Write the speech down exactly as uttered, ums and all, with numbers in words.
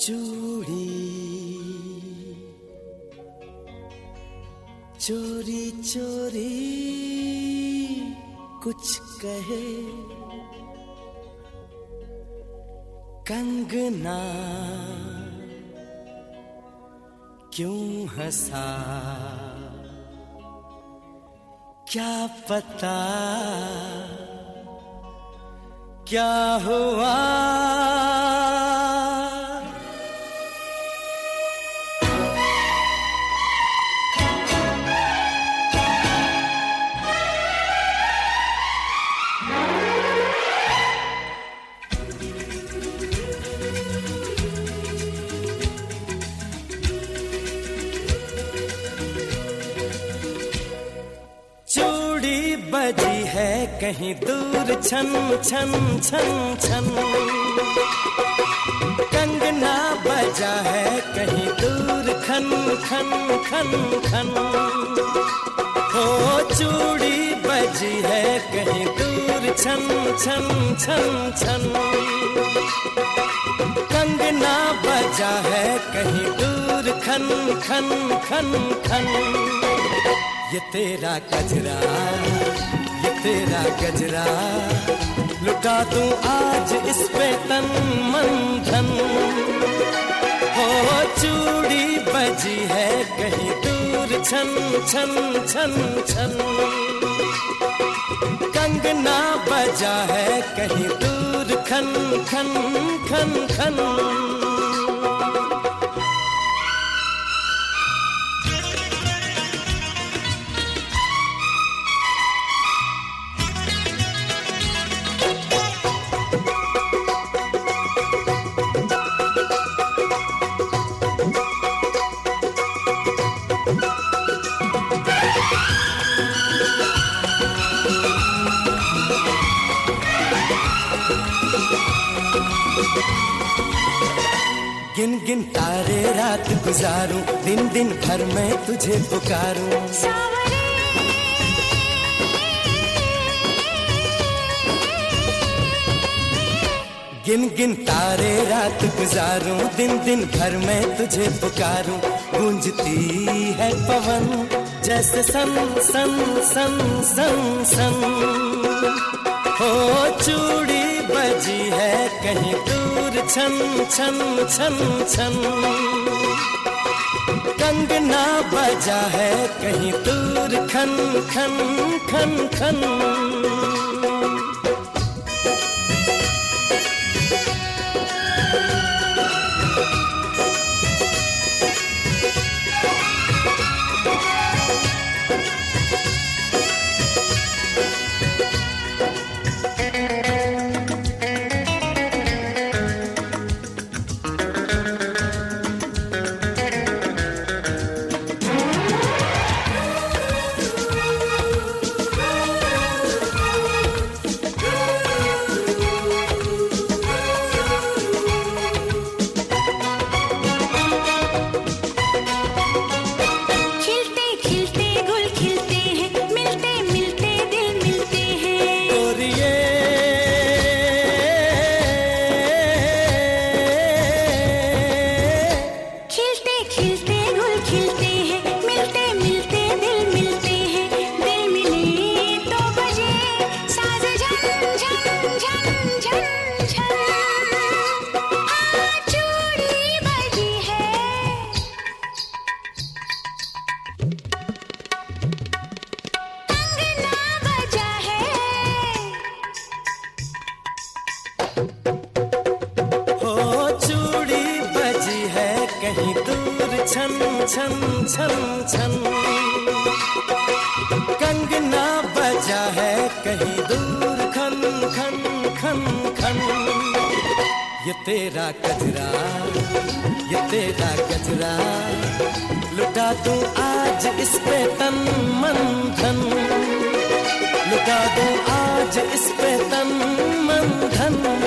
चूड़ी चोरी चोरी कुछ कहे, कंगना क्यों हंसा, क्या पता क्या हुआ। चूड़ी बजी है कहीं दूर छन छन छन छन, कंगना बजा है कहीं दूर खन खन खन खन। हो चूड़ी बजी है कहीं दूर छन छन छन छन, कंगना बजा है कहीं दूर खन खन खन खन। ये तेरा गजरा ये तेरा गजरा लुटा दूं आज इस पे तन मन धन। हो चूड़ी बजी है कहीं दूर छन छन छन छन, कंगना बजा है कहीं दूर खन खन खन खन। गिन गिन तारे रात गुजारूं, दिन दिन भर मैं तुझे पुकारूं। गिन गिन तारे रात गुजारूं, दिन दिन भर मैं तुझे पुकारूं। गूंजती है पवन जैसे सन सन सन सन सन। हो चूड़ी बजी है कहीं दूर छन छन छन छन, कंगना बजा है कहीं दूर खन खन खन खन। कहीं दूर छन छन छन छन, कंगना बजा है कहीं दूर खन खन खन खन। ये तेरा गजरा ये तेरा गजरा लुटा दूं आज इस पे तन मन धन। लुटा दूं आज इस पे तन मन धन।